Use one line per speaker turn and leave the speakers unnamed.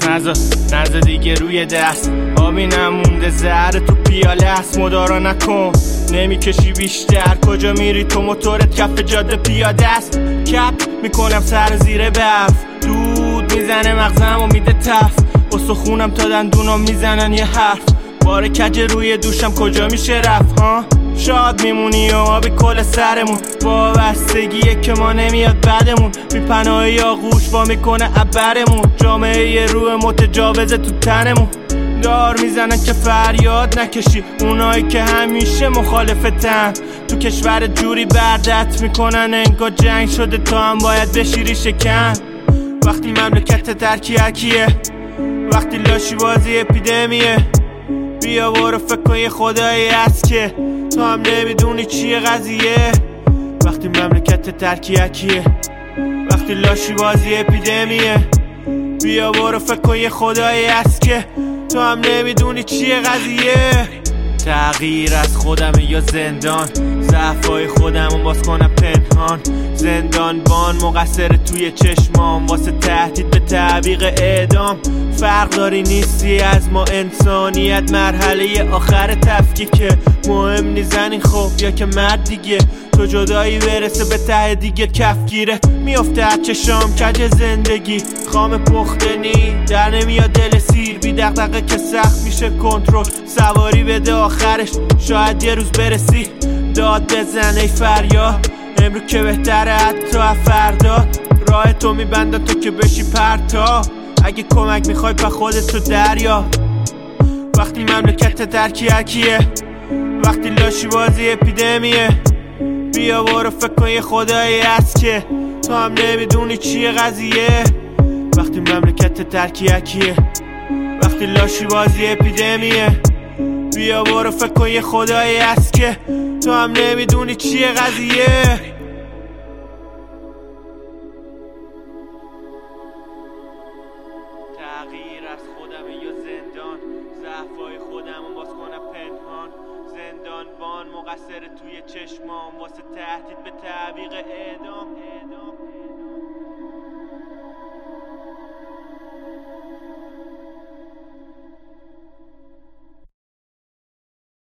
نزا دیگه روی دست، آبی نمونده زهر تو پیاله است. مدارا نکن نمیکشی بیشتر، کجا میری تو موتورت کف جاده پیاده است. کپ میکنم سر زیر برف، دود میزنه مغزم و میده تف، استخونم تا دندونم میزنن یه حرف. بار کج روی دوشم کجا میشه رفت ها؟ شاد میمونی و آبی کل سرمون، وابستگیه که ما نمیاد بعدمون. میپناهی آغوش وا میکنه عبرمون، جامعه روح متجاوزه تو تنمون. دار میزنن که فریاد نکشی، اونایی که همیشه مخالفتن تو کشور جوری بردت میکنن انگار جنگ شده تا هم باید بشیری شکن. وقتی مملکت ترکیه، وقتی لاشی بازی اپیدمیه، بیا برو فکر کن یه خدایی هست که تو هم نمیدونی چیه قضیه. وقتی مملکت ترکیه، وقتی لاشی بازی اپیدمیه، بیا برو فکر کن یه خدایی هست که تو هم نمیدونی چیه قضیه. تغییر از خودمه یا زندان، ضعفای خودمو باز کنم پنهان. زندان بان مقصر توی چشمام، واسه تهدید به تعویق اعدام. فرق داری نیستی از ما انسانیت، مرحله آخر تفکیکه. مهم نی زنی خب یا که مرد دیگه، تو جدایی برسه به ته دیگه کفگیره. میافته از چشام کج زندگی، خام پختنی در نمیاد دل سیر. بی دغدغه که سخت میشه کنترل، سواری بده آخرش شاید یه روز برسی. داد بزن ای فریاد، امرو که بهتره حتی فردا. راه تو میبندن تو که بشی پرتا، اگه کمک میخوای به خودت تو دریا. وقتی مملکت ترکیه، وقتی لاشی بازی اپیدمیه، بیا برو فکر کن یه خدایی هست که تو هم نمیدونی چیه قضیه. وقتی مملکت ترکیه، وقتی لاشی بازی اپیدمیه، بیا برو فکر کن یه خدایی هست که تو هم نمیدونی چیه قضیه. تغییر از خودمه یا زندان، ضعفای خودمو باز کنم پنهان. زندان بان مقصر توی چشمام، واسه تهدید به تعویق اعدام.